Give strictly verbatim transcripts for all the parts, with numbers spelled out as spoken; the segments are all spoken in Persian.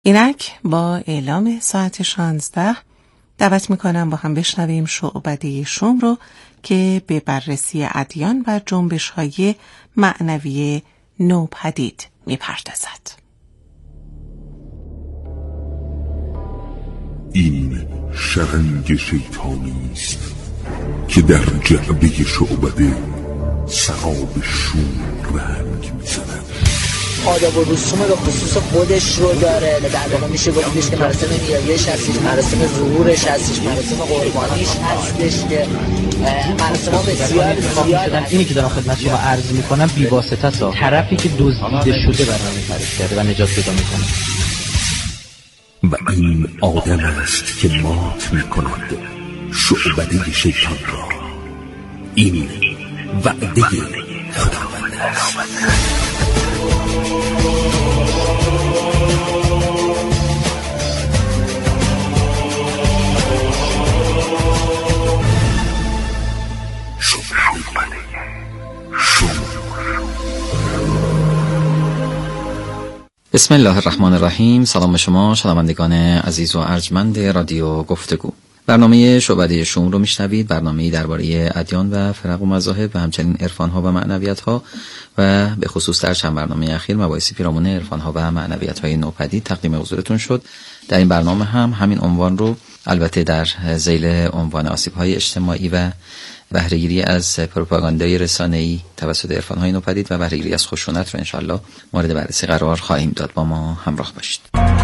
اینک با اعلام ساعت شانزده دعوت میکنم با هم بشنویم شعبده شوم رو که به بررسی ادیان و جنبش‌های معنوی نوپدید میپردازد. این شرنگ شیطانی است که در جعبه شعبده سراب شوم رنگ میزند. آداب و رسوم به خصوص خودش رو داره. در واقع میشه گفتش که مراسم نیایش هستش، مراسم ظهورش هستش، مراسم قربانیش هستش که مراسم ها بسیار زیاد. اینی که دارم خدمت شما عرض میکنم بی‌واسطه است. طرفی که دزدیده شده برنامه تعریف کرده و نجات پیدا میکنه. و این آدم است که مات میکند شعبده شیطان را. این وعده خداوند است. بسم الله الرحمن الرحیم. سلام شما شنوندگان عزیز و ارجمند رادیو گفتگو. برنامه شعبده شوم رو میشنوید، برنامه‌ای درباره ادیان و فرق و مذاهب و همچنین عرفان‌ها و معنویت‌ها و به خصوص در چند برنامه اخیر مباحثی پیرامون عرفان‌ها و معنویت‌های نوپدید تقدیم حضورتون شد. در این برنامه هم همین عنوان رو البته در ذیل عنوان آسیب‌های اجتماعی و بهره‌گیری از پروپاگاندای رسانه‌ای توسط عرفان‌های نوپدید و بهره‌گیری از خشونت رو انشالله مورد بررسی قرار خواهیم داد. با ما همراه باشید.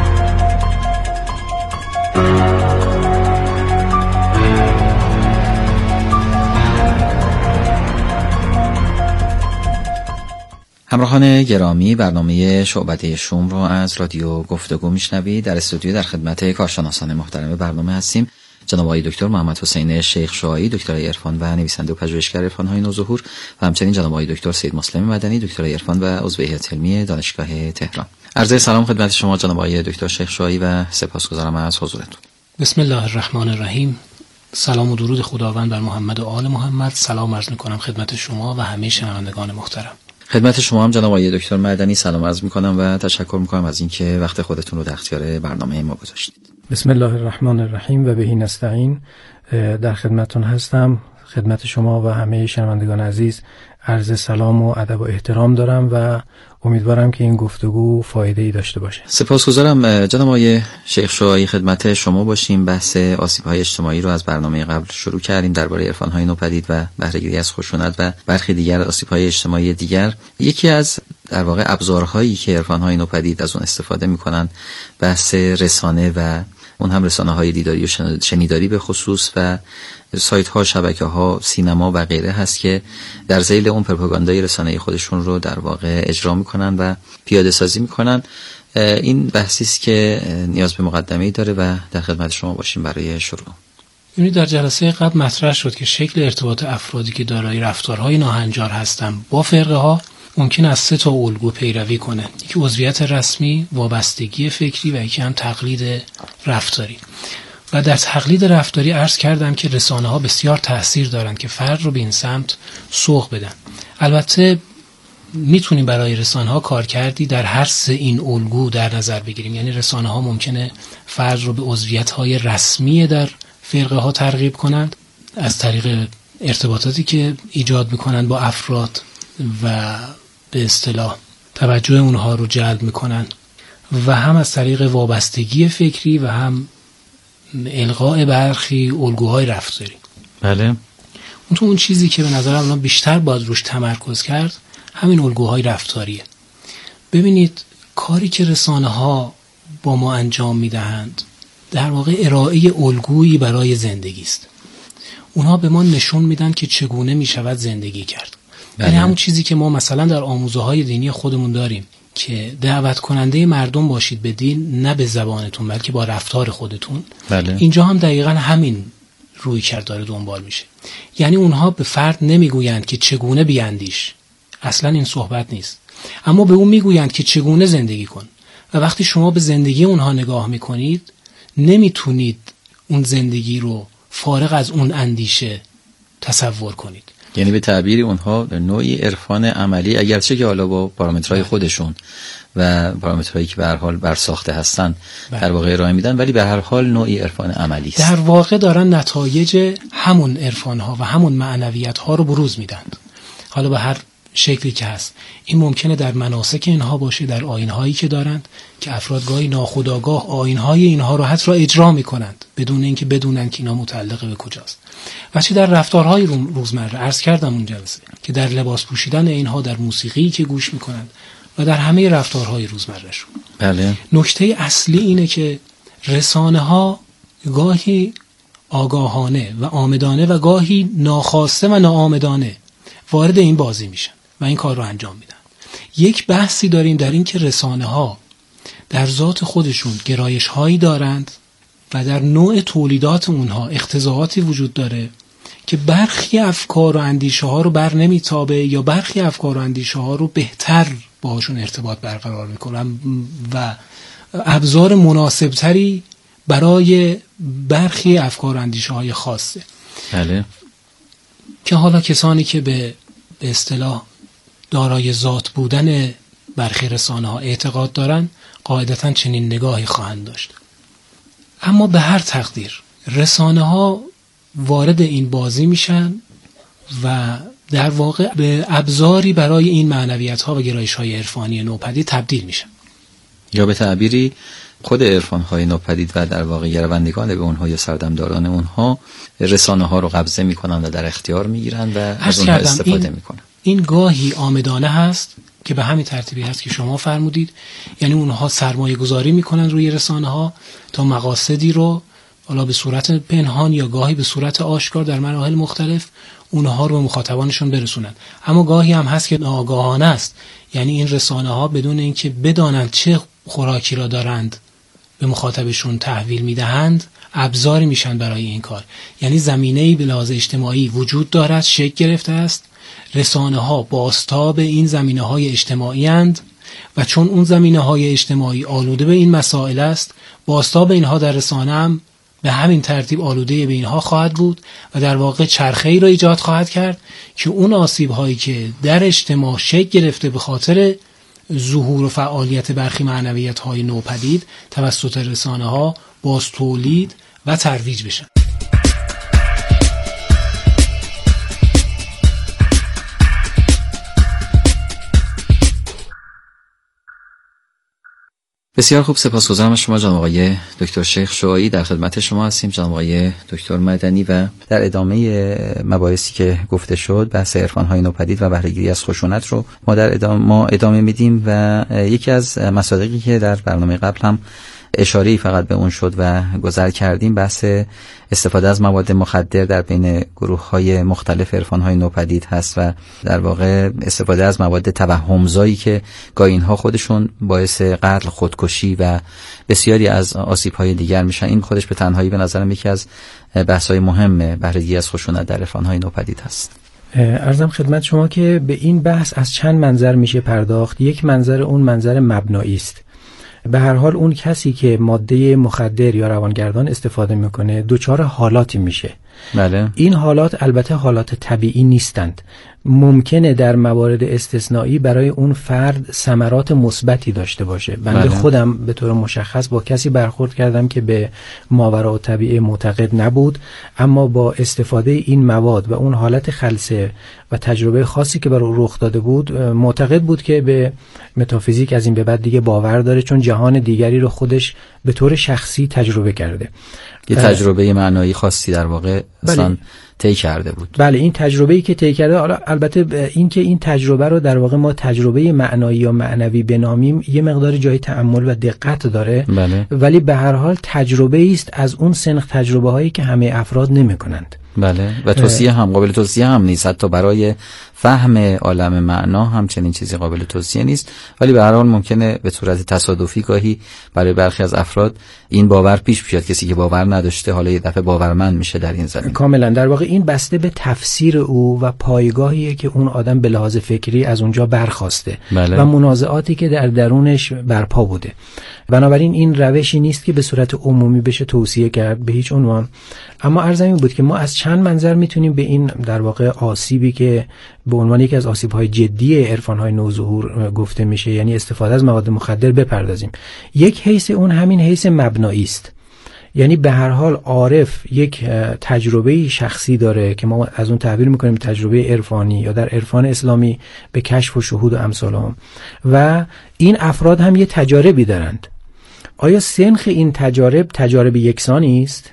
همراهان گرامی، برنامه شعبده شوم رو از رادیو گفتگو میشنوید. در استودیو در خدمت کارشناسان محترم برنامه هستیم. جناب آقای دکتر محمد حسین شیخ شعاعی، دکترای عرفان و نویسنده و پژوهشگر عرفان‌های نوظهور، و همچنین جناب آقای دکتر سید مسلم مدنی، دکترای عرفان و عضو هیئت علمی دانشگاه تهران. عرض سلام خدمت شما جناب آقای دکتر شیخ شعاعی و سپاسگزارم از حضورتون. بسم الله الرحمن الرحیم. سلام و درود خداوند بر محمد و آل محمد. سلام عرض می‌کنم خدمت شما و همه شنوندگان محترم. خدمت شما هم جناب آقای دکتر مدنی سلام عرض می‌کنم و تشکر می‌کنم از اینکه وقت خودتون رو در اختیار برنامه ما گذاشتید. بسم الله الرحمن الرحیم و بهی نستعین. در خدمتتون هستم. خدمت شما و همه شنوندگان عزیز عرض سلام و ادب و احترام دارم و امیدوارم که این گفتگو فایده‌ای داشته باشه. سپاسگزارم جناب آقای شیخ شعاعی، خدمت شما باشیم. بحث آسیب‌های اجتماعی رو از برنامه قبل شروع کردیم درباره عرفان‌های نوپدید و بهره‌گیری از خشونت و برخی دیگر آسیب‌های اجتماعی دیگر. یکی از در واقع ابزارهایی که عرفان‌های نوپدید از اون استفاده می‌کنن بحث رسانه و اون هم رسانه‌های دیداری و شنیداری به خصوص و سایت‌ها، شبکه‌ها، سینما و غیره هست که در ذیل اون پروپاگاندای رسانه‌ای خودشون رو در واقع اجرا می‌کنن و پیاده سازی می‌کنن. این بحثی است که نیاز به مقدمه‌ای داره و در خدمت شما باشیم برای شروع. یعنی در جلسه قبل مطرح شد که شکل ارتباط افرادی که دارای رفتارهای ناهنجار هستند با فرقه‌ها ممکن است سه تا الگو پیروی کنه. یکی عضویت رسمی، وابستگی فکری و یکی هم تقلید رفتاری. و در تقلید رفتاری عرض کردم که رسانه ها بسیار تأثیر دارند که فرد رو به این سمت سوق بدن. البته میتونیم برای رسانه ها کار کردی در هر سه این الگو در نظر بگیریم. یعنی رسانه ها ممکنه فرد رو به عضویت های رسمی در فرقه ها ترغیب کنند از طریق ارتباطاتی که ایجاد میکنند با افراد و به اصطلاح توجه اونها رو جلب میکنن، و هم از طریق وابستگی فکری و هم الغاء برخی الگوهای رفتاری. بله. اون تو اون چیزی که به نظر من بیشتر باید روش تمرکز کرد همین الگوهای رفتاریه. ببینید کاری که رسانه ها با ما انجام میدهند در واقع ارائه الگویی برای زندگی است. اونها به ما نشون میدن که چگونه میشود زندگی کرد. یعنی همون چیزی که ما مثلا در آموزه های دینی خودمون داریم که دعوت کننده مردم باشید به دین، نه به زبانتون بلکه با رفتار خودتون. بله. اینجا هم دقیقاً همین روی کرد داره دنبال میشه. یعنی اونها به فرد نمیگویند که چگونه بیاندیش، اصلا این صحبت نیست، اما به اون میگویند که چگونه زندگی کن. و وقتی شما به زندگی اونها نگاه میکنید نمیتونید اون زندگی رو فارغ از اون اندیشه تصور کنید. یعنی به تعبیری اونها نوعی عرفان عملی، اگرچه که حالا با پارامترهای خودشون و پارامترهایی که به هر حال بر ساخته هستن در واقع ارائه میدن، ولی به هر حال نوعی عرفان عملی است. در واقع دارن نتایج همون عرفان ها و همون معنویت ها رو بروز میدن، حالا به هر شکلی که هست. این ممکنه در مناسک اینها باشه، در آیین‌هایی که دارند که افراد گاهی ناخودآگاه آیین‌های اینها رو حتی را اجرا میکنند بدون اینکه بدونن که اینا متعلق به کجاست. و چه در رفتارهای روزمره، عرض کردم اون جلسه که در لباس پوشیدن اینها، در موسیقی که گوش میکنند و در همه رفتارهای روزمرهشون. بله. نکته اصلی اینه که رسانه ها گاهی آگاهانه و آمدانه و گاهی ناخواسته و ناآمدانه وارد این بازی میشن و این کار رو انجام میدن. یک بحثی داریم در این که رسانه ها در ذات خودشون گرایش هایی دارند و در نوع تولیدات اونها اقتضاعاتی وجود داره که برخی افکار و اندیشه ها رو بر نمیتابه یا برخی افکار و اندیشه ها رو بهتر باهاشون ارتباط برقرار میکنن و ابزار مناسبتری برای برخی افکار و اندیشه های خاصه. بله. که حالا کسانی که به به اصطلاح دارای ذات بودن برخی رسانه ها اعتقاد دارن قاعدتاً چنین نگاهی خواهند داشت. اما به هر تقدیر رسانه ها وارد این بازی میشن و در واقع به ابزاری برای این معنویت ها و گرایش های عرفانی نوپدید تبدیل میشن، یا به تعبیری خود عرفان های نوپدید و در واقع گروندگان به اونها یا سردمداران اونها رسانه ها رو قبضه میکنن و در اختیار میگیرن و از اونها استفاده میکنن. این گاهی آمدانه هست که به همین ترتیبی هست که شما فرمودید، یعنی اونها سرمایه گذاری میکنن روی رسانه ها تا مقاصدی رو حالا به صورت پنهان یا گاهی به صورت آشکار در مراحل مختلف اونها رو به مخاطبانشون برسونن. اما گاهی هم هست که ناآگاهانه است، یعنی این رسانه ها بدون اینکه بدانند چه خوراکی را دارند به مخاطبشون تحویل میدهند ابزاری میشن برای این کار. یعنی زمینه‌ای به لحاظ اجتماعی وجود دارد، شکل گرفته است، رسانه ها بازتاب این زمینه های اجتماعی اند و چون اون زمینه های اجتماعی آلوده به این مسائل است، بازتاب اینها در رسانه هم به همین ترتیب آلوده به اینها خواهد بود و در واقع چرخه‌ای را ایجاد خواهد کرد که اون آسیب هایی که در اجتماع شکل گرفته به خاطر ظهور و فعالیت برخی معنویت های نوپدید توسط رسانه ها باز تولید و ترویج بشن. بسیار خوب، سپاسگزارم از شما جناب آقای دکتر شیخ شعاعی. در خدمت شما هستیم جناب آقای دکتر مدنی و در ادامه مباحثی که گفته شد بحث عرفان‌های نوپدید و بهره‌گیری از خشونت رو ما در ادامه ما ادامه میدیم و یکی از مصادیقی که در برنامه قبل هم اشاره‌ای فقط به اون شد و گذر کردیم بحث استفاده از مواد مخدر در بین گروه‌های مختلف عرفان‌های نوپدید هست و در واقع استفاده از مواد توهمزایی که گاهی اینها خودشون باعث قتل، خودکشی و بسیاری از آسیب‌های دیگر میشن. این خودش به تنهایی به نظرم یکی از بحث‌های مهم بهره‌گیری از خشونت در عرفان‌های نوپدید هست. عرضم خدمت شما که به این بحث از چند منظر میشه پرداخت. یک منظر اون منظر مبنایی است. به هر حال اون کسی که ماده مخدر یا روانگردان استفاده میکنه دوچار حالاتی میشه. بله. این حالات البته حالات طبیعی نیستند. ممکنه در موارد استثنایی برای اون فرد ثمرات مثبتی داشته باشه. بنده بله. خودم به طور مشخص با کسی برخورد کردم که به ماوراء طبیعه معتقد نبود، اما با استفاده این مواد و اون حالت خلسه و تجربه خاصی که برای رخ داده بود معتقد بود که به متافیزیک از این به بعد دیگه باور داره، چون جهان دیگری رو خودش به طور شخصی تجربه کرده. یه تجربه معنایی خاصی در واقع اصلا بله. طی کرده بود. بله، این تجربه‌ای که طی کرده، البته این که این تجربه رو در واقع ما تجربه معنایی یا معنوی بنامیم یه مقدار جای تأمل و دقت داره. بله. ولی به هر حال تجربه است از اون سنخ تجربه هایی که همه افراد نمی‌کنند. بله، و توصیه هم قابل توصیه هم نیست، حتی برای فهم عالم معنا هم چنین چیزی قابل توصیه نیست، ولی به هر حال ممکنه به صورت تصادفی گاهی برای برخی از افراد این باور پیش بیاد. کسی که باور نداشته حالا یه دفعه باورمند میشه در این زمینه. کاملا، در واقع این بسته به تفسیر او و پایگاهیه که اون آدم به لحاظ فکری از اونجا برخاسته بله. و منازعاتی که در درونش برپا بوده. بنابراین این روشی نیست که به صورت عمومی بشه توصیه کرد به هیچ عنوان. اما عرض این بود که ما از چند منظر میتونیم به این در واقع آسیبی که به عنوان یکی از آسیب‌های جدی عرفان‌های نوظهور گفته میشه، یعنی استفاده از مواد مخدر، بپردازیم. یک حیث اون همین حیث مبنایی است. یعنی به هر حال عارف یک تجربه شخصی داره که ما از اون تعبیر میکنیم تجربه عرفانی یا در عرفان اسلامی به کشف و شهود و امثال هم، و این افراد هم یه تجاربی دارند. آیا سنخ این تجارب تجارب یکسانی است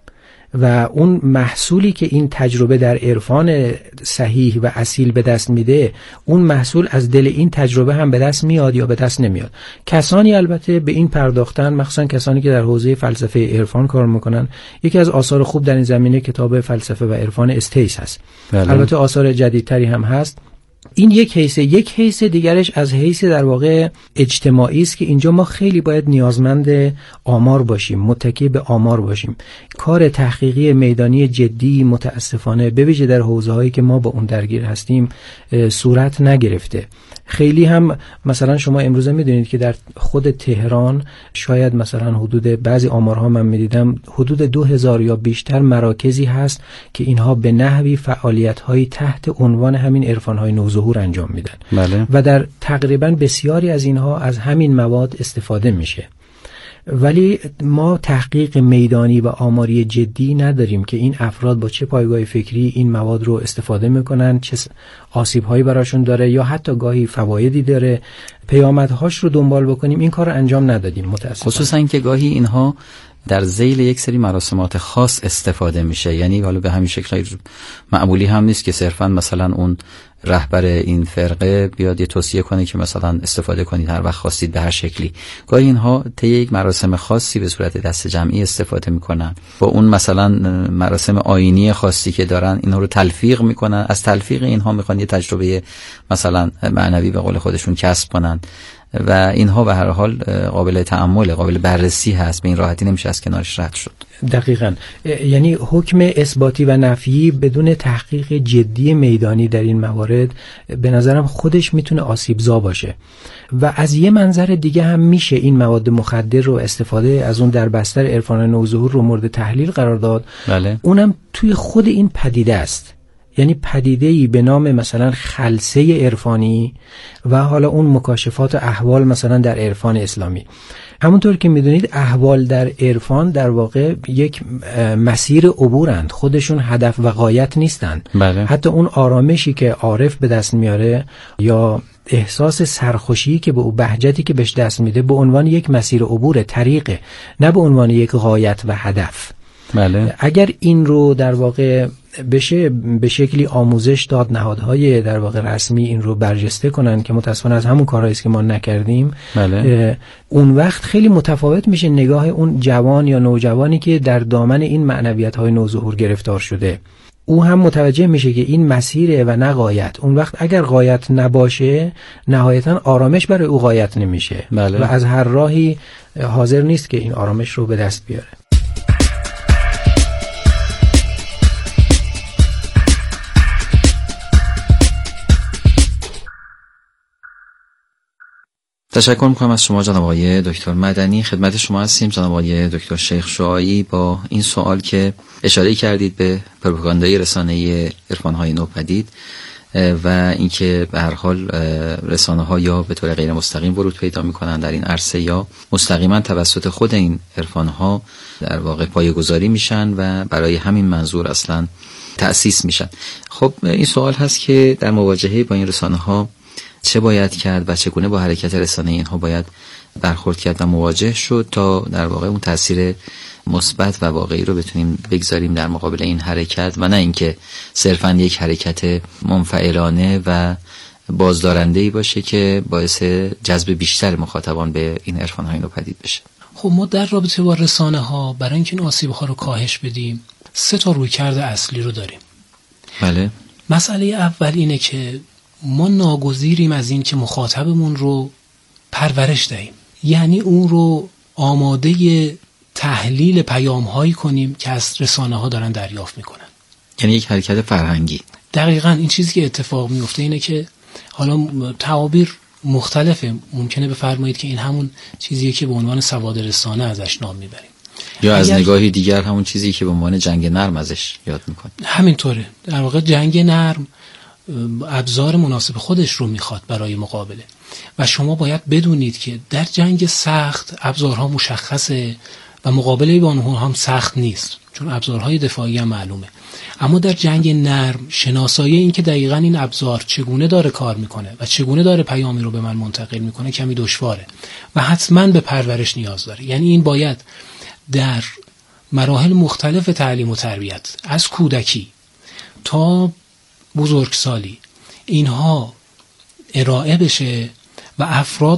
و اون محصولی که این تجربه در عرفان صحیح و اصیل به دست میده، اون محصول از دل این تجربه هم به دست میاد یا به دست نمیاد؟ کسانی البته به این پرداختن، مخصوصا کسانی که در حوزه فلسفه عرفان کار میکنن. یکی از آثار خوب در این زمینه کتاب فلسفه و عرفان استیس هست. بله. البته آثار جدیدتری هم هست. این یک حیث یک حیث دیگرش از حیث در واقع اجتماعی است که اینجا ما خیلی باید نیازمند آمار باشیم، متکی به آمار باشیم. کار تحقیقی میدانی جدی متاسفانه به ویژه در حوزه‌هایی که ما با اون درگیر هستیم صورت نگرفته. خیلی هم مثلا شما امروزه میدونید که در خود تهران شاید مثلا حدود بعضی آمارها من میدیدم حدود دو هزار یا بیشتر مراکزی هست که اینها به نحوی فعالیت‌هایی تحت عنوان همین عرفان‌های نوظهور انجام میدن. بله. و در تقریبا بسیاری از اینها از همین مواد استفاده میشه. ولی ما تحقیق میدانی و آماری جدی نداریم که این افراد با چه پایگاه فکری این مواد رو استفاده میکنن، چه آسیب‌هایی براشون داره یا حتی گاهی فوایدی داره. پیامدهاش رو دنبال بکنیم، این کار رو انجام ندادیم متاسفانه. خصوصا که گاهی اینها در ذیل یک سری مراسمات خاص استفاده میشه. یعنی حالا به همین شکل معمولی هم نیست که صرفا مثلا اون رهبر این فرقه بیاد یه توصیه کنه که مثلا استفاده کنید هر وقت خواستید به هر شکلی. گاهی اینها طی یک مراسم خاصی به صورت دست جمعی استفاده میکنن، با اون مثلا مراسم آیینی خاصی که دارن اینها رو تلفیق میکنن. از تلفیق اینها میخوان یه تجربه مثلا معنوی به قول خودشون کسب کنن و اینها به هر حال قابل تأمل، قابل بررسی هست. به این راحتی نمیشه از کنارش رد شد. دقیقاً. یعنی حکم اثباتی و نفیی بدون تحقیق جدی میدانی در این موارد به نظرم خودش میتونه آسیبزا باشه. و از یه منظر دیگه هم میشه این مواد مخدر رو استفاده از اون در بستر عرفان نوظهور رو مورد تحلیل قرار داد. بله. اونم توی خود این پدیده است. یعنی پدیده‌ای به نام مثلا خلسه عرفانی و حالا اون مکاشفات احوال مثلا در عرفان اسلامی. همونطور که میدونید احوال در عرفان در واقع یک مسیر عبورند، خودشون هدف و غایت نیستند. بله. حتی اون آرامشی که عارف به دست میاره یا احساس سرخوشی که به او بهجتی که بهش دست میده به عنوان یک مسیر عبور، طریقه، نه به عنوان یک غایت و هدف. بله. اگر این رو در واقع بشه به شکلی آموزش داد، نهادهای در واقع رسمی این رو برجسته کنن که متاسفانه از همون کارهایی است که ما نکردیم. بله. اون وقت خیلی متفاوت میشه نگاه اون جوان یا نوجوانی که در دامن این معنویت‌های نوظهور گرفتار شده. او هم متوجه میشه که این مسیره و نه غایت. اون وقت اگر غایت نباشه نهایتاً آرامش برای او غایت نمیشه. بله. و از هر راهی حاضر نیست که این آرامش رو به دست بیاره. تشکر میکنم از شما جناب آقای دکتر مدنی. خدمت شما هستیم جناب آقای دکتر شیخ شعاعی با این سوال که اشاره کردید به پروپاگاندای رسانه عرفان‌های نوپدید و اینکه به هر حال رسانه‌ها یا به طور غیر مستقیم ورود پیدا میکنن در این عرصه یا مستقیما توسط خود این عرفان‌ها در واقع پایه‌گذاری میشن و برای همین منظور اصلا تأسیس میشن. خب این سوال هست که در مواجهه با این رسانه‌ها چه باید کرد و چگونه با حرکت رسانه اینها باید برخورد کرد و مواجه شد تا در واقع اون تاثیر مثبت و واقعی رو بتونیم بگذاریم در مقابل این حرکت و نه اینکه صرفاً یک حرکت منفعلانه و بازدارنده‌ای باشه که باعث جذب بیشتر مخاطبان به این عرفان‌های نوپدید بشه. خب ما در رابطه با رسانه ها برای اینکه این آسیب‌ها رو کاهش بدیم سه تا رویکرد اصلی رو داریم. بله. مسئله اول اینه که ما ناگزیریم از این که مخاطبمون رو پرورش دهیم، یعنی اون رو آماده تحلیل پیام‌هایی کنیم که از رسانه‌ها دارن دریافت میکنن. یعنی یک حرکت فرهنگی. دقیقاً این چیزی که اتفاق میفته اینه که حالا تعابیر مختلفه، ممکنه بفرمایید که این همون چیزیه که به عنوان سواد رسانه ازش نام میبریم، یا از نگاهی دیگر همون چیزی که به عنوان جنگ نرم ازش یاد میکنیم. همینطوره، در واقع جنگ نرم ابزار مناسب خودش رو میخواد برای مقابله و شما باید بدونید که در جنگ سخت ابزارها مشخصه و مقابله با اونها هم سخت نیست، چون ابزارهای دفاعی هم معلومه. اما در جنگ نرم شناسایی این که دقیقاً این ابزار چگونه داره کار میکنه و چگونه داره پیامی رو به من منتقل میکنه کمی دشواره و حتماً به پرورش نیاز داره. یعنی این باید در مراحل مختلف تعلیم و تربیت از کودکی تا بزرگسالی اینها ارائه بشه و افراد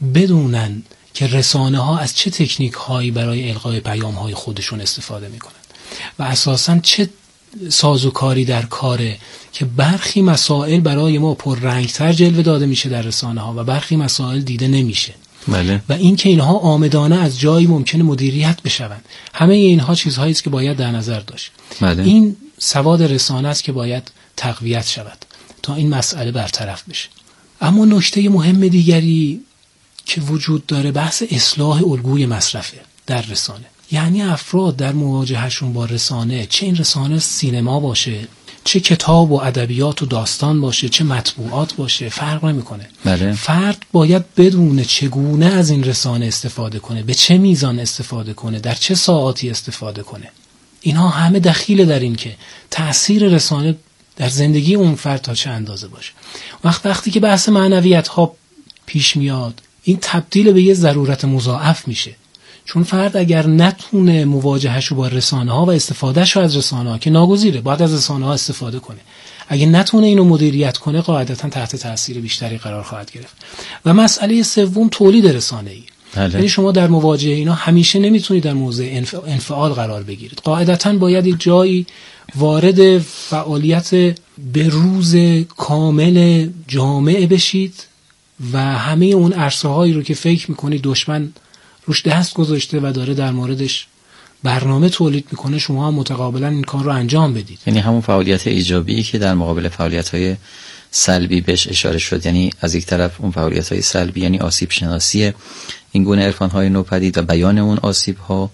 بدونن که رسانه ها از چه تکنیک هایی برای القای پیام های خودشون استفاده میکنن و اساساً چه سازوکاری در کاره که برخی مسائل برای ما پررنگتر جلوه داده میشه در رسانه ها و برخی مسائل دیده نمیشه. بله. و این که اینها آمدانه از جایی ممکنه مدیریت بشوند. همه اینها چیزهایی است که باید در نظر داشت. بله. این سواد رسانه است که باید تقویت شود تا این مسئله برطرف بشه. اما نکته مهم دیگری که وجود داره بحث اصلاح الگوی مصرفه در رسانه. یعنی افراد در مواجهشون با رسانه، چه این رسانه سینما باشه، چه کتاب و ادبیات و داستان باشه، چه مطبوعات باشه، فرق نمیکنه. بله. فرد باید بدونه چگونه از این رسانه استفاده کنه، به چه میزان استفاده کنه، در چه ساعاتی استفاده کنه. اینها همه دخیل در این که تأثیر رسانه در زندگی اون فرد تا چه اندازه باشه. وقت وقتی که بحث معنویت ها پیش میاد، این تبدیل به یه ضرورت مضاعف میشه. چون فرد اگر نتونه مواجهشو با رسانه ها و استفادهشو از رسانه ها که ناگزیره باید از رسانه ها استفاده کنه، اگه نتونه اینو مدیریت کنه قاعدتا تحت تاثیر بیشتری قرار خواهد گرفت. و مسئله سوم تولید رسانه‌ای. یعنی شما در مواجهه اینا همیشه نمیتونید در موضع انفعال قرار بگیرید. قاعدتا باید یک جایی وارد فعالیت به روز کامل جامعه بشید و همه اون عرصه هایی رو که فکر میکنید دشمن روش دست گذاشته و داره در موردش برنامه تولید میکنه، شما هم متقابلا این کار رو انجام بدید. یعنی همون فعالیت ایجابی که در مقابل فعالیت‌های سلبی بهش اشاره شد، یعنی از یک طرف اون فعالیت‌های سلبی یعنی آسیب شناسی این گونه عرفان‌های نوپدید و بیان اون آسیب‌ها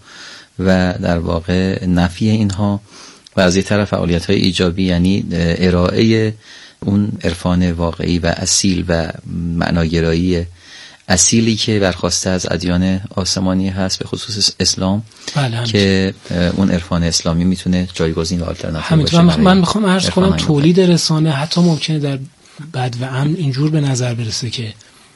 و در واقع نفی اینها، و از یک طرف فعالیت‌های ایجابی یعنی ارائه اون عرفان واقعی و اصیل و معناگرایی اصیلی که برخواسته از ادیان آسمانی هست، به خصوص اسلام. بله که اون عرفان اسلامی میتونه جایگزین و آلترناتیو باشه. من, من میخوام عرض کنم تولید رسانه حتی ممکنه در بد و امن اینجور به نظر برسه که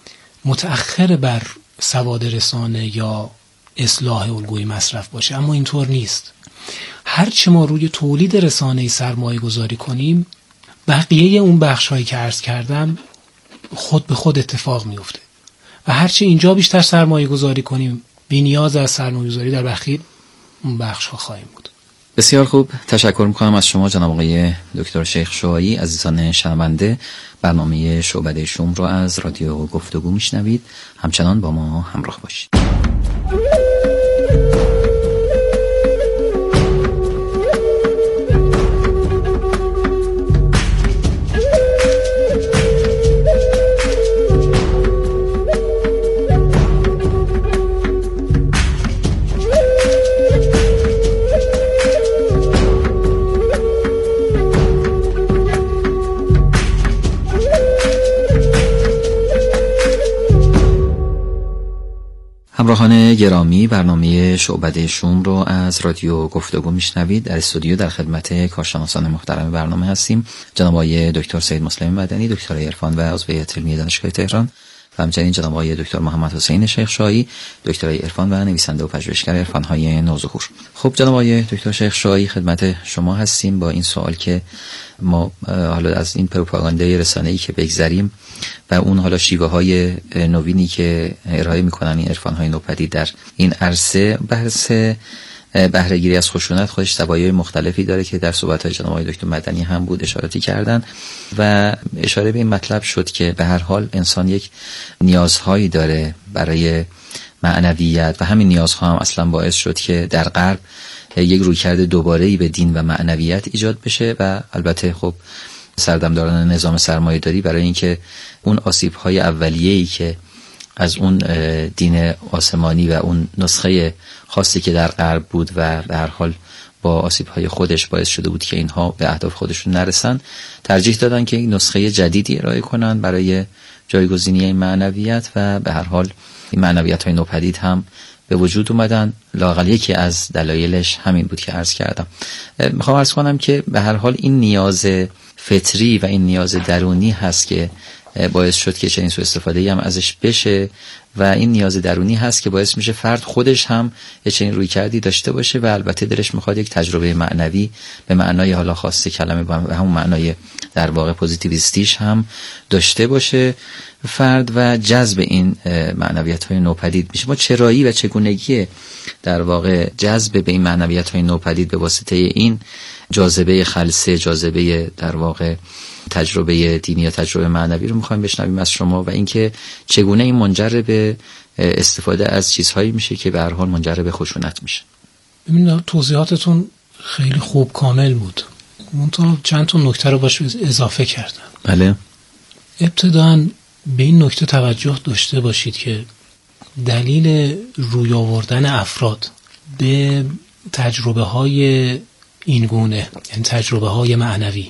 متأخر بر سواد رسانه یا اصلاح الگوی مصرف باشه، اما اینطور نیست. هرچه ما روی تولید رسانه‌ای سرمایه گذاری کنیم، بقیه اون بخش‌هایی که عرض کردم خود به خود اتفاق میفته و هرچی اینجا بیشتر سرمایه گذاری کنیم بی نیاز از سرمایه گذاری در بخیه اون بخش ها خواهیم بود. بسیار خوب، تشکر میکنم از شما جناب آقای دکتر شیخ شعاعی. عزیزان شنونده، برنامه شعبده شوم رو از رادیو گفتگو میشنوید، همچنان با ما همراه باشید. همراهان گرامی، برنامه شعبده شوم رو از رادیو گفتگو میشنوید. در استودیو در خدمت کارشناسان محترم برنامه هستیم، جناب آقای دکتر سید مسلم مدنی، دکتر عرفان و عضو هیئت علمی دانشگاه تهران، و همچنین جناب آقای دکتر محمد حسین شیخ شعاعی، دکترای عرفان و نویسنده و پژوهشگر عرفان‌های نوظهور. خب جناب آقای دکتر شیخ شعاعی، خدمت شما هستیم با این سوال که ما حالا از این پروپاگاندای رسانه‌ای که بگذریم و اون حالا شیوه‌های نوینی که ارائه می‌کنن این عرفان‌های نوپدید در این عرصه، بحث بهره‌گیری از خشونت خودش زوایای مختلفی داره که در صحبت‌های جناب آقای دکتر مدنی هم بود اشاراتی کردن و اشاره به این مطلب شد که به هر حال انسان یک نیازهایی داره برای معنویت و همین نیازها هم اصلا باعث شد که در غرب یک رویکرد دوباره‌ای به دین و معنویت ایجاد بشه و البته خب سردمداران نظام سرمایه‌داری برای اینکه اون آسیب‌های اولیه‌ای که از اون دین آسمانی و اون نسخه خاصی که در غرب بود و به هر حال با آسیب‌های خودش باعث شده بود که اینها به اهداف خودشون نرسن، ترجیح دادن که یک نسخه جدیدی ارائه کنن برای جایگزینی این معنویت و به هر حال این معنویت‌های نوپدید هم به وجود اومدن. لااقل یکی از دلایلش همین بود که عرض کردم. میخوام عرض کنم که به هر حال این نیاز فطری و این نیاز درونی هست که باعث شد که چنین سوء استفاده‌ای هم ازش بشه و این نیاز درونی هست که باعث میشه فرد خودش هم یه چنین رویکردی داشته باشه و البته دلش میخواد یک تجربه معنوی به معنای حالا خاص کلمه و همون معنای در واقع پوزیتیویستیش هم داشته باشه فرد و جذب این معنویت‌های نوپدید میشه. ما چرایی و چگونگی در واقع جذب به این معنویت‌های نوپدید به واسطه این جاذبه خلسه، جاذبه در واقع تجربه دینی یا تجربه معنوی رو میخوایم بشنویم از شما و اینکه چگونه این منجر به استفاده از چیزهایی میشه که به هر حال منجر به خشونت میشه. ببینید توضیحاتتون خیلی خوب کامل بود. منتها چند تا نکته رو باش اضافه کردم. بله. ابتداً به این نکته توجه داشته باشید که دلیل روی آوردن افراد به تجربه های این گونه، یعنی تجربه های معنوی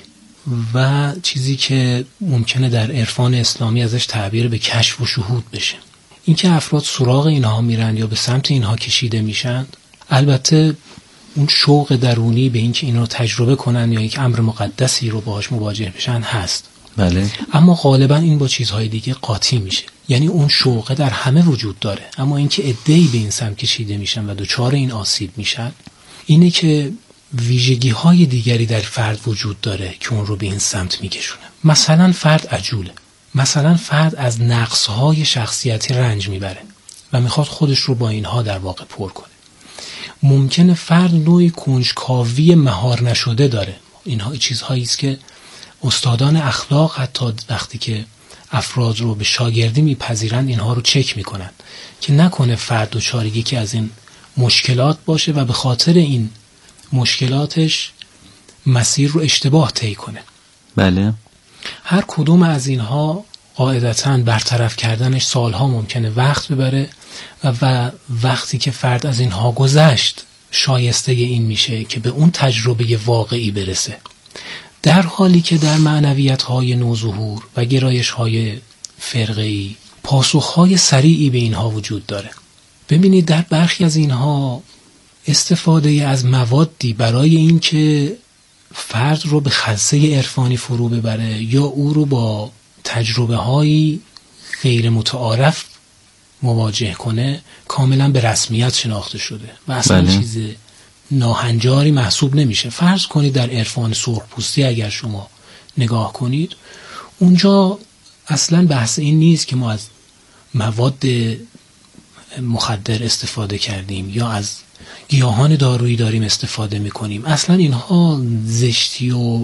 و چیزی که ممکنه در عرفان اسلامی ازش تعبیر به کشف و شهود بشه، اینکه افراد سراغ اینها میرن یا به سمت اینها کشیده میشن، البته اون شوق درونی به اینکه اینو تجربه کنن یا یک امر مقدسی رو باهاش مواجه بشن هست. بله. اما غالبا این با چیزهای دیگه قاطی میشه. یعنی اون شوق در همه وجود داره، اما اینکه عده‌ای به این سمت کشیده میشن و دچار این آسیب میشن، اینه که ویژگی های دیگری در فرد وجود داره که اون رو به این سمت میکشونه. مثلا فرد عجوله، مثلا فرد از نقص های شخصیتی رنج میبره و میخواد خودش رو با اینها در واقع پر کنه. ممکنه فرد نوعی کنجکاوی مهار نشده داره. اینها چیزهایی است که استادان اخلاق حتی وقتی که افراد رو به شاگردی میپذیرند اینها رو چک میکنن که نکنه فرد دچار که از این مشکلات باشه و به خاطر این مشکلاتش مسیر رو اشتباه طی کنه. بله. هر کدوم از اینها قاعدتاً برطرف کردنش سالها ممکنه وقت ببره و, و وقتی که فرد از اینها گذشت شایسته این میشه که به اون تجربه واقعی برسه، در حالی که در معنویت‌های نوظهور و گرایش‌های فرقه‌ای پاسخ‌های سریعی به اینها وجود داره. ببینید در برخی از اینها استفاده از موادی برای اینکه فرد رو به خلسه عرفانی فرو ببره یا او رو با تجربه‌های غیر متعارف مواجه کنه کاملا به رسمیت شناخته شده و اصلا بله. چیز ناهنجاری محسوب نمیشه. فرض کنید در عرفان سرخپوستی اگر شما نگاه کنید، اونجا اصلا بحث این نیست که ما از مواد مخدر استفاده کردیم یا از گیاهان دارویی داریم استفاده میکنیم. اصلا اینها زشتی و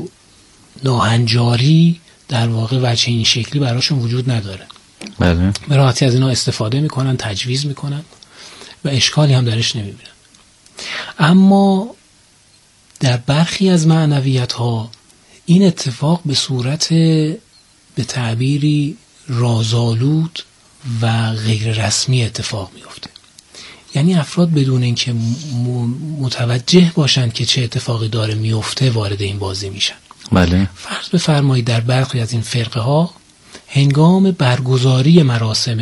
ناهنجاری در واقع وجه این شکلی براشون وجود نداره. بله. به راحتی از اینها استفاده میکنن، تجویز میکنن و اشکالی هم درش نمیبینن. اما در برخی از معنویت ها این اتفاق به صورت به تعبیری رازآلود و غیر رسمی اتفاق میفته. یعنی افراد بدون اینکه متوجه باشند که چه اتفاقی داره میفته وارد این بازی میشن. بله. فرض بفرمایید در برخی از این فرقه ها هنگام برگزاری مراسم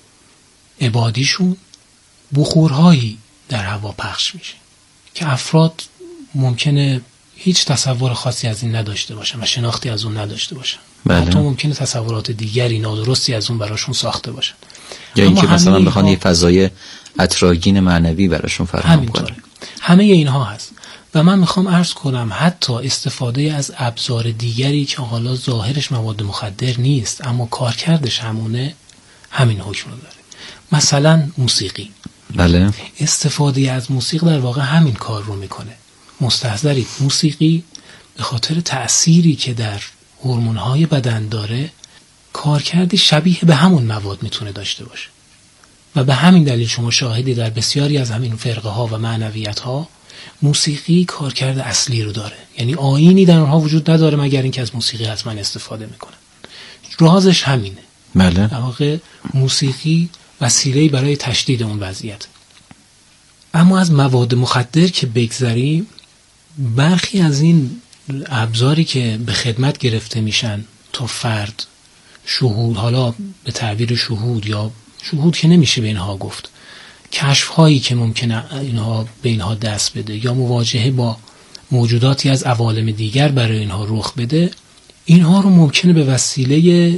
عبادیشون بخورهایی در هوا پخش میشه که افراد ممکنه هیچ تصور خاصی از این نداشته باشن و شناختی از اون نداشته باشن. بله. حتی ممکنه تصورات دیگری نادرستی از اون براشون ساخته باشن. یا اینکه مثلا بخوان یه فضای اتراگین معنوی براشون فراهم کنن. همه اینها هست و من میخوام عرض کنم حتی استفاده از ابزار دیگری که حالا ظاهرش مواد مخدر نیست اما کارکردش همونه همین حکم رو داره. مثلا موسیقی. بله. استفاده از موسیقی در واقع همین کار رو میکنه. مستحضرید موسیقی به خاطر تأثیری که در هورمون‌های بدن داره کارکردی شبیه به همون مواد میتونه داشته باشه و به همین دلیل شما شاهدی در بسیاری از همین فرقه ها و معنویت ها موسیقی کارکرد اصلی رو داره، یعنی آیینی در اونها وجود نداره مگر اینکه از موسیقی حتما استفاده میکنن. رازش همینه. بله. در واقع موسیقی وسیله‌ای برای تشدید اون وضعیت. اما از مواد مخدر که بگذریم، برخی از این ابزاری که به خدمت گرفته میشن تا فرد شهود، حالا به تعبیر شهود یا شهود که نمیشه به اینها گفت، کشف هایی که ممکنه اینها به اینها دست بده یا مواجهه با موجوداتی از عوالم دیگر برای اینها رخ بده، اینها رو ممکنه به وسیله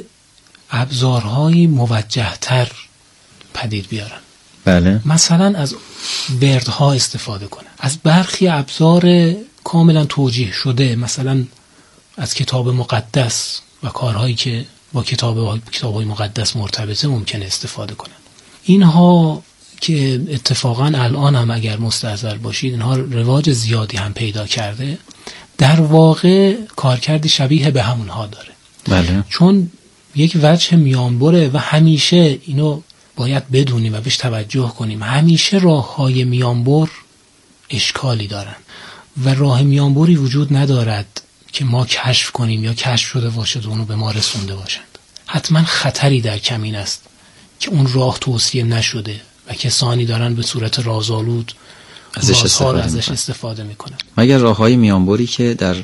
ابزارهای موجه‌تر پدید بیارن. بله. مثلا از وردها استفاده کنن، از برخی ابزار کاملا توجیه شده، مثلا از کتاب مقدس و کارهایی که با کتاب کتاب‌های مقدس مرتبطه ممکنه استفاده کنن. اینها که اتفاقا الان هم اگر مستحضر باشید اینها رواج زیادی هم پیدا کرده، در واقع کارکردی شبیه به همونها داره. بله. چون یک وجه میانبره و همیشه اینو باید بدونیم و بهش توجه کنیم، همیشه راه‌های میانبر اشکالی دارن و راه میانبری وجود ندارد که ما کشف کنیم یا کشف شده باشد و اونو به ما رسونده باشند. حتما خطری در کمین است که اون راه توصیه نشده و کسانی دارن به صورت رازآلود ازش استفاده, ازش استفاده میکنن. مگر راه‌های میانبری که در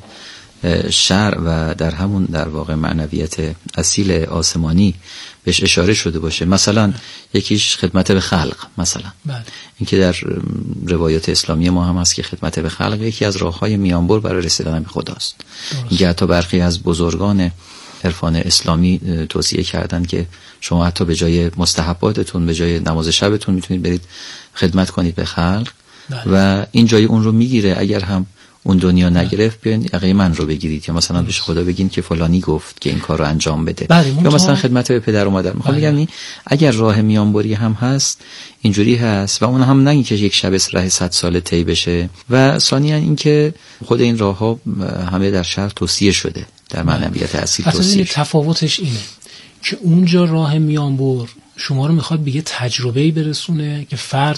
شرع و در همون در واقع معنویت اصیل آسمانی بهش اشاره شده باشه. مثلا یکیش خدمت به خلق، مثلا بله. اینکه در روایات اسلامی ما هم هست که خدمت به خلق یکی از راه‌های میانبر برای رسیدن به خداست. اینکه حتی برخی از بزرگان عرفان اسلامی توصیه کردن که شما حتی به جای مستحباتتون، به جای نماز شبتون میتونید برید خدمت کنید به خلق. بله. و این جای اون رو میگیره. اگر هم اون دنیا نگرفت بیاین یقه من رو بگیرید، یا مثلا بهش خدا بگین که فلانی گفت که این کار رو انجام بده. بله. یا مثلا خدمت به پدر و مادر. میخوام بگم این اگر راه میانبری هم هست اینجوری هست و اون هم نه که یک شب راه صد ساله طی بشه. و ثانیاً این که خود این راه ها همه در شرع توصیه شده، در معنویت اصیل توصیه شده. تفاوتش اینه که اونجا راه میانبر شما رو میخواد بگه تجربه‌ای برسونه که فرد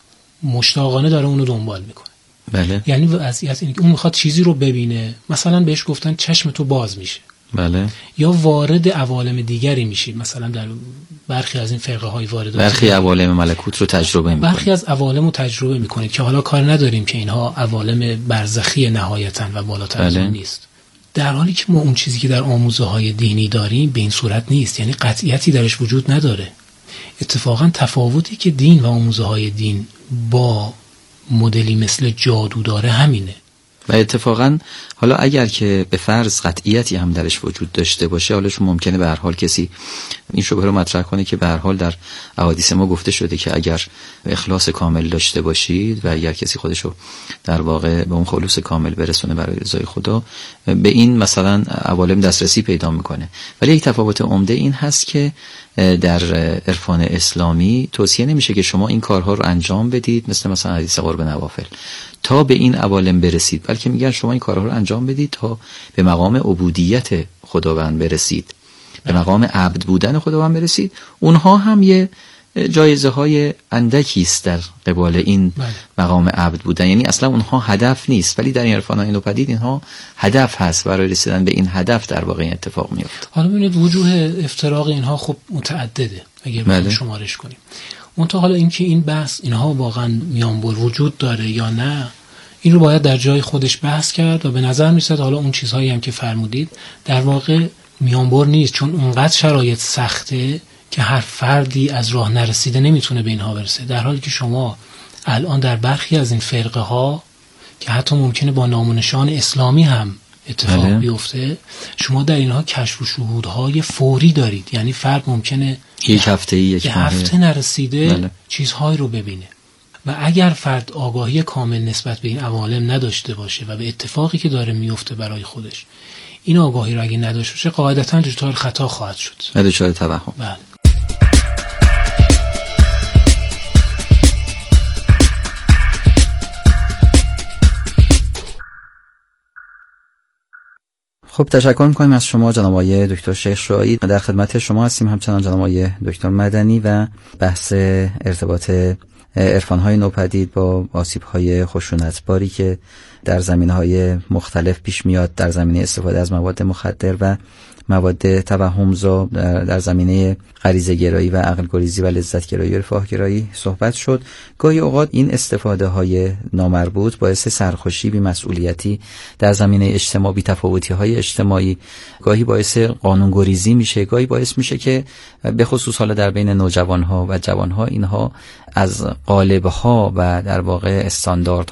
مشتاقانه داره اونو دنبال میکنه. بله. یعنی وضعیت اینه که اون میخواد چیزی رو ببینه، مثلا بهش گفتن چشم تو باز میشه. بله. یا وارد عوالم دیگری میشی، مثلا در برخی از این فرقه های وارد برخی عوالم ملکوت رو تجربه میکنه. برخی از عوالم رو تجربه میکنه که حالا کار نداریم که اینها عوالم برزخی نهایتاً و بالاتر از اون نیست، در حالی که ما اون چیزی که در آموزه های دینی داریم به این صورت نیست، یعنی قطعیتی درش وجود نداره. اتفاقا تفاوتی که دین و آموزه های دین با مدلی مثل جادو داره همینه. و اتفاقا حالا اگر که به فرض قطعیتی هم درش وجود داشته باشه، حالا چون ممکنه به هر حال کسی این شبهه رو مطرح کنه که به هر حال در احادیث ما گفته شده که اگر اخلاص کامل داشته باشید و اگر کسی خودشو در واقع به اون خلوص کامل برسونه برای رضای خدا، به این مثلا عوالم دسترسی پیدا میکنه. ولی یک تفاوت عمده این هست که در عرفان اسلامی توصیه نمیشه که شما این کارها رو انجام بدید، مثل مثلا حدیث قرب نوافل، تا به این عوالم برسید، بلکه میگن شما این کارها رو انجام بدید تا به مقام عبودیت خداوند برسید، به مقام عبد بودن خداوند برسید. اونها هم یه جایزه های اندکی است در قبال این مقام عبد بودن، یعنی اصلا اونها هدف نیست، ولی در این عرفان های نوپدید اینها هدف هست. برای رسیدن به این هدف در واقع این اتفاق میفته. حالا ببینید وجوه افتراق اینها خب متعدده اگر بخوایم شمارش کنیم. منتها حالا اینکه این بحث اینها واقعا میانبر وجود داره یا نه، این رو باید در جای خودش بحث کرد و به نظر میاد حالا اون چیزهایی هم که فرمودید در واقع میانبر نیست، چون اونقدر شرایط سخته که هر فردی از راه نرسیده نمیتونه به اینها برسه. در حالی که شما الان در برخی از این فرقه ها که حتی ممکنه با نام و نشان اسلامی هم اتفاق بله. بیفته، شما در اینها کشف و شهودهای فوری دارید. یعنی فرد ممکنه یک هفته یک هفته نرسیده بله. چیزهایی رو ببینه و اگر فرد آگاهی کامل نسبت به این عوالم نداشته باشه و به اتفاقی که داره میفته برای خودش این آگاهی رو اگه نداشته باشه، قاعدتاً دچار خطا خواهد شد، دچار توهم. بله. خب تشکر می‌کنیم از شما جناب آقای دکتر شیخ شعاعی. در خدمت شما هستیم همچنان جناب آقای دکتر مدنی و بحث ارتباط عرفان‌های نوپدید با آسیب‌های خشونتباری که در زمینه‌های مختلف پیش میاد، در زمینه استفاده از مواد مخدر و مواد توهمزا، در زمینه غریزه گرایی و عقل گریزی و لذت گرایی و رفاه گرایی صحبت شد. گاهی اوقات این استفاده های نامربوط باعث سرخوشی، بی‌مسئولیتی در زمینه اجتماع، بی‌تفاوتی های اجتماعی، گاهی باعث قانون گریزی میشه، گاهی باعث میشه که به خصوص حالا در بین نوجوان ها و جوان ها اینها از قالب ها و در واقع استاندارد